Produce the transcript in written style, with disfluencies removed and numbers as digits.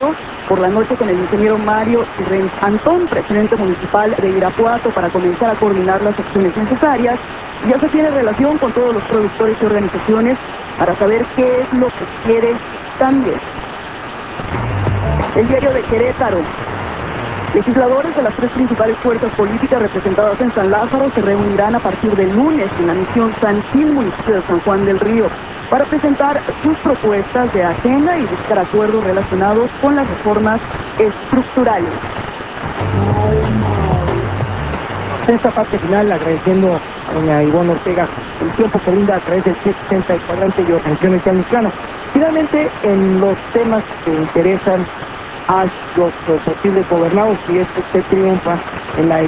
por la noche con el ingeniero Mario Renz Antón, presidente municipal de Irapuato, para comenzar a coordinar las acciones necesarias. Ya se tiene relación con todos los productores y organizaciones para saber qué es lo que quiere también. El diario de Querétaro. Legisladores de las tres principales fuerzas políticas representadas en San Lázaro se reunirán a partir del lunes en la misión San Gil, municipio de San Juan del Río, para presentar sus propuestas de agenda y buscar acuerdos relacionados con las reformas estructurales. Esta parte final, agradeciendo a doña Ivonne Ortega el tiempo que brinda a través del 760 del cuadrante y Organización Social Mexicana. Finalmente, en los temas que interesan a los posibles gobernados, si es que usted triunfa en la